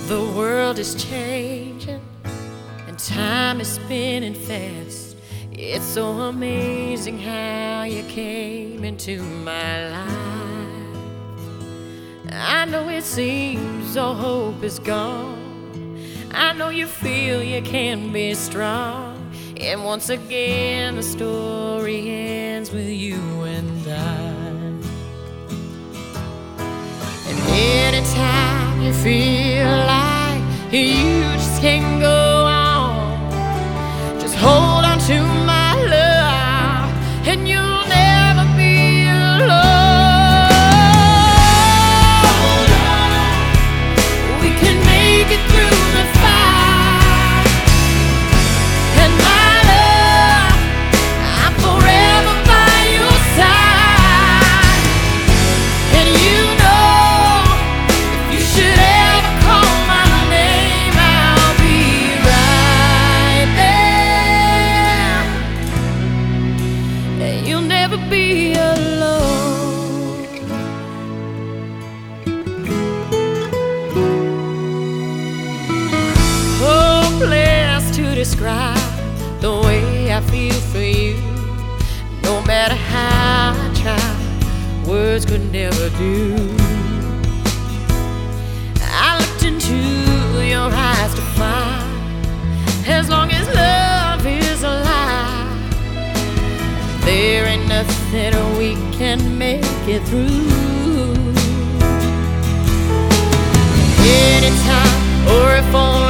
The world is changing and time is spinning fast. It's so amazing how you came into my life. I know it seems all hope is gone. I know you feel you can be strong. And once again the story ends with you and I. And anytime you feel like you just can't go on, just hold on to my love and you'll never be alone. We can make it through the fight, and my love, I'm forever by your side. And you know, if you should ever call my name, I'll be right there, and you'll never be alone. Hopeless to describe the way I feel for you. No matter how I try, words could never do. I looked into your eyes to find, as long as love is alive, there ain't nothing we can make it through. Anytime or if only